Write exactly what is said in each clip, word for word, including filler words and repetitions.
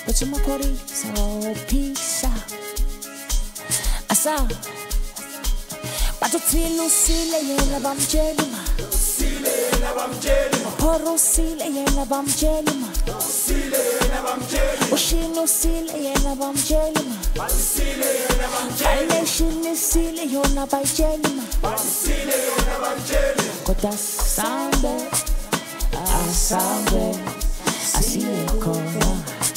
but to my body, so peace out. Asa, but to feel Lucille, yena bam jelima. Lucille, yena bam jelima. Poro sile, yena bam jelima. Lucille, yena bam jelima. Oshino sile, yena bam jelima. Lucille, yena bam jelima. Aleshini sile, yona bam jelima. Lucille, yena bam jelima. Kota sambe, asambe, asiye kona.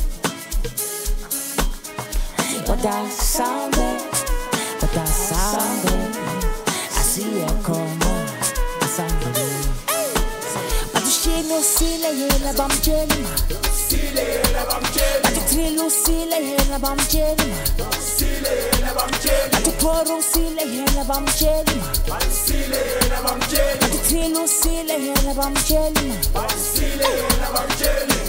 Kota sambe, kota sambe, asiye kona, asambe. Batushino sile, yena bam jelima. Lucille, yena bam jelima. Batutrilu sile, yena bam jelima. Lucille, yena bam jelima. Batuporo sile, yena bam jelima. Lucille, yena bam jelima. Batutrilu sile, yena bam jelima. Lucille, yena bam jelima.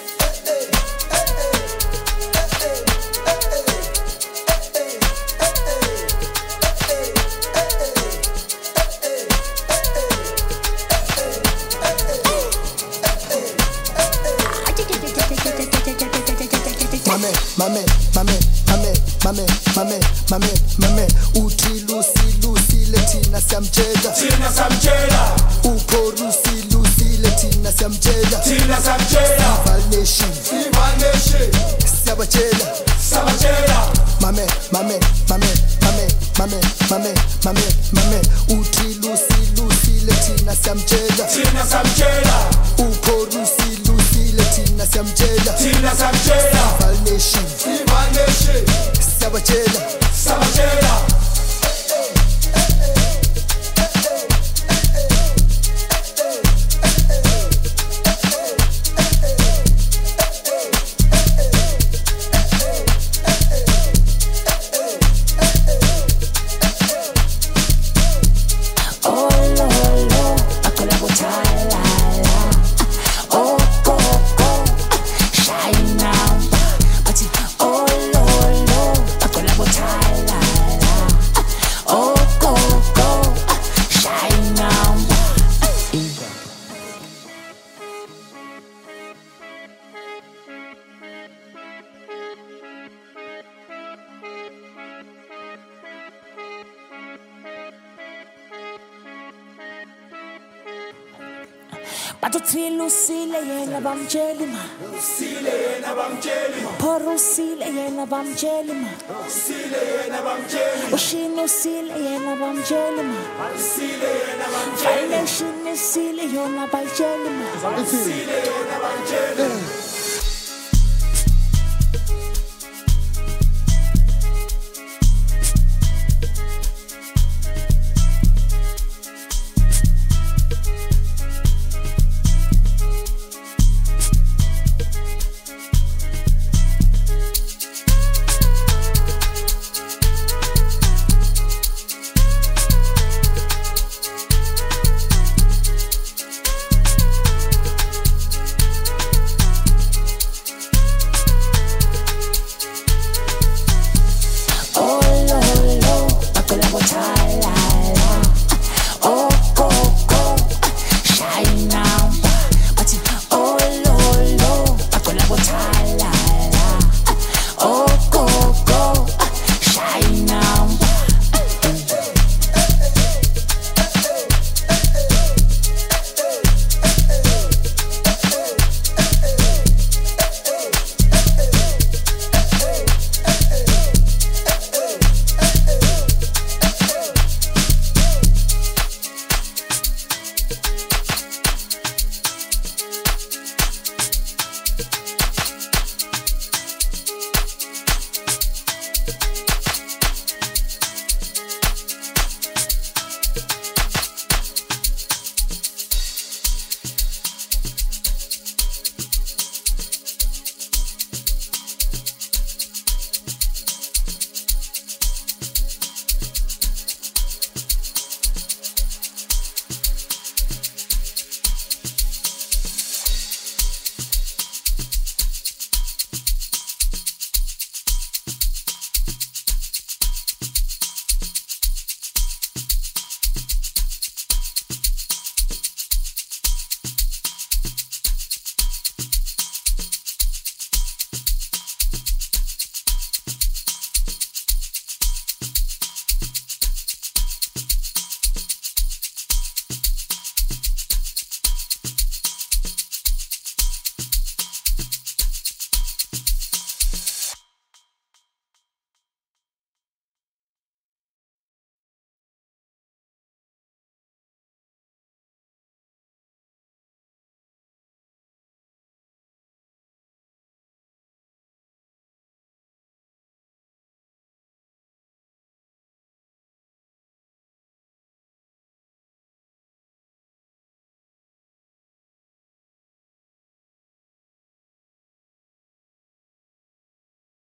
Mame, mame, mame, mame, mame, mame, mame, mame. Uthi Lucy, Lucy letina siyamtshela. Thina samtshela. Upho Lucy, Lucy letina siyamtshela. Thina samtshela. Valnation, Ivaneshe. siyabatshela. Sabatshela. Mame, mame, mame, mame, mame, mame, mame, mame. Uthi Lucy, Lucy letina siyamtshela. Thina samtshela. Upho Lucy, Lucy letina siyamtshela. Thina samtshela. Valnation, Ivaneshe. siyabatshela. Sabatshela. Batutrilu sile, yena bam jelima. Lucille, yena bam jelima. Poro sile, yena bam jelima. Lucille, yena bam jelima. Oshino sile, yena bam jelima. Lucille, yena bam jelima. Aleshini sile, yona bam jelima. Lucille, yena bam jelima.